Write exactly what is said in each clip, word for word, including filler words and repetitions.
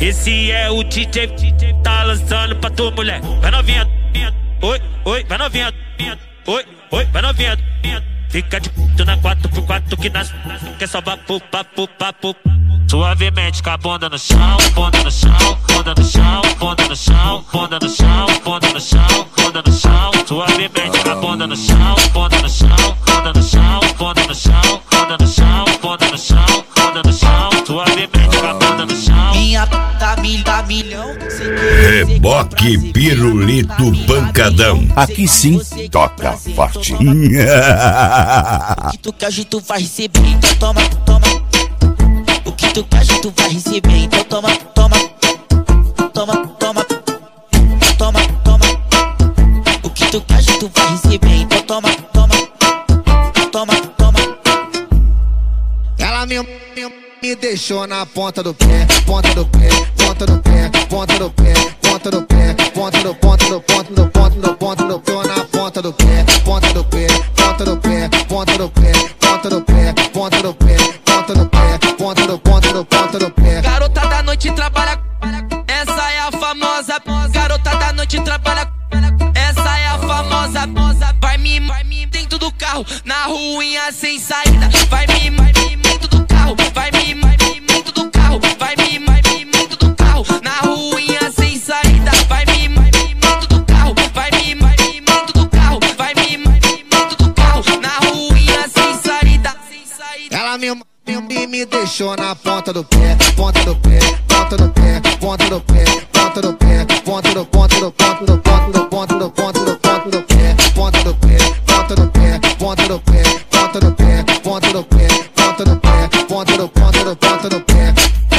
Esse é o D J, tá lançando pra tua mulher. Vai novinha, oi, oi, vai novinha, oi, oi, vai novinha. Fica de puto na quatro por quatro que nas quer só papo, papo, papo. Suavemente com a bunda no chão, bunda no chão, bunda no chão, bunda no chão, bunda no chão, bunda no chão, bunda no chão. Suavemente com a bunda no chão, bunda no chão, bunda no chão, bunda no chão, bunda no chão, bunda no chão, bunda no chão. Suavemente com a bunda no chão. Minha tá mil, tá milhão. Reboque Pirulito Pancadão. Aqui sim toca forte. O que tu quer, tu vai receber, então toma, toma. O que tu quer, tu vai receber, então toma, toma. Toma, toma. Toma, toma. O que tu quer, tu vai receber, então toma, toma. Toma, toma. Ela me, me, me deixou na ponta do pé, ponta do pé, ponta do pé, ponta do pé, ponta do pé, ponta do ponta do ponta do ponta do ponta do pé, na ponta do pé, ponta do pé, ponta do pé, ponta do pé, ponta do pé, ponta do pé, ponta do pé, ponta do ponta do ponta do pé. Garota da noite trabalha, essa é a famosa. Garota da noite trabalha, essa é a famosa. Vai me, vai me dentro do carro, na ruinha sem saída. Vai me, vai me dentro do carro, vai me, vai me dentro do carro, vai me, vai me dentro do carro, na ruinha sem saída. Vai me, vai me dentro do carro, vai me, vai me dentro do carro, vai me, vai me dentro do carro, na ruinha sem saída. Ela me, me, me deixou na ponta do pé, ponta do pé, ponta do pé, ponta do pé, ponta do pé, ponta do ponta do ponta do ponta do ponta do ponta do ponta do pé, ponta do pé, ponta do pé, ponta do pé, ponta do pé, ponta do pé, ponta do pé, ponta do ponta do ponta do pé.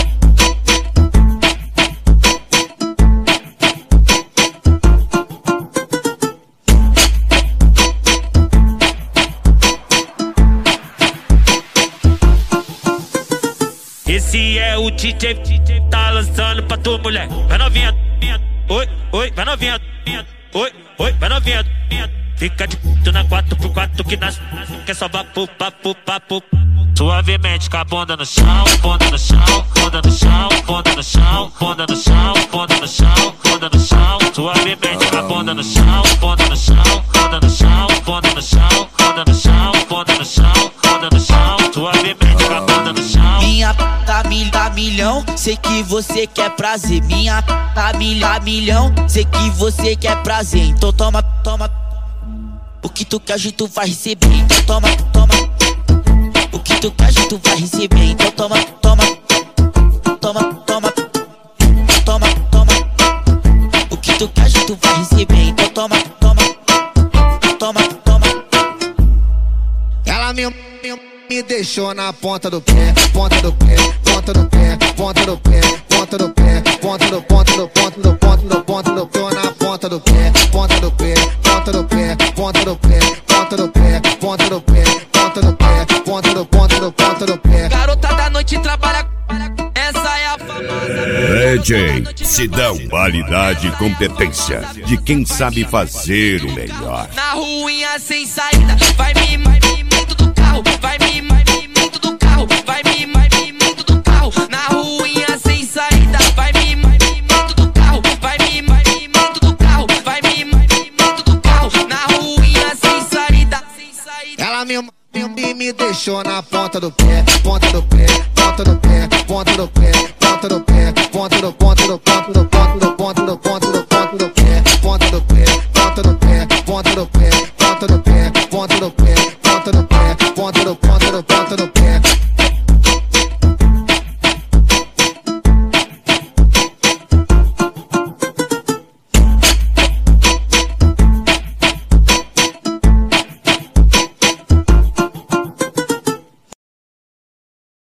Esse é o D J, tá lançando pra tua mulher. Vai novinha, oi, oi, vai novinha, oi, oi, vai novinha. Fica de puto na quatro por quatro que nas quer só papo, papo, papo. Suavemente com a bunda no chão, bunda no chão, bunda no chão, bunda no chão, bunda no chão, bunda no chão, bunda no chão. Suavemente com a bunda no chão, bunda no chão, bunda no chão, bunda no chão, bunda no chão, bunda no chão, bunda no chão. Suavemente com a bunda no chão. Minha tá mil, tá milhão, sei que você quer prazer. Minha tá mil, tá milhão, sei que você quer prazer. Então toma, toma. O que tu quer, tu vai receber, então toma, toma. O que tu quer, tu vai receber, então toma, toma. Toma, toma. Toma, toma. O que tu quer, tu vai receber, então toma, toma. Toma, toma. Ela me, me, me deixou na ponta do pé, ponta do pé, ponta do pé, ponta do pé, ponta do pé, ponta do ponta do ponta do ponta do ponta do pé, na ponta do pé, ponta do pé, ponta do pé, ponta do pé, ponta do pé, ponta do pé, ponta do pé, ponta do ponta do ponta do pé. Garota da noite trabalha, essa é a famosa. D J Sidão, qualidade e competência de quem sabe fazer o melhor. Na ruinha sem saída, vai me, vai me dentro do carro, vai me, vai me dentro do carro, vai me, vai me dentro do carro, na ruinha sem saída. Vai me, vai me dentro do carro, vai me, vai me dentro do carro, vai me, vai me dentro do carro, na ruinha sem saída. Ela me, me, me deixou na ponta do pé, ponta do pé, ponta do pé, ponta do pé, ponta do pé, ponta do ponta do ponta do ponta do ponta do ponta do ponta do pé, ponta do pé, ponta do pé, ponta do pé, ponta do pé, ponta do pé, ponta do pé, ponta do ponta do ponta do pé.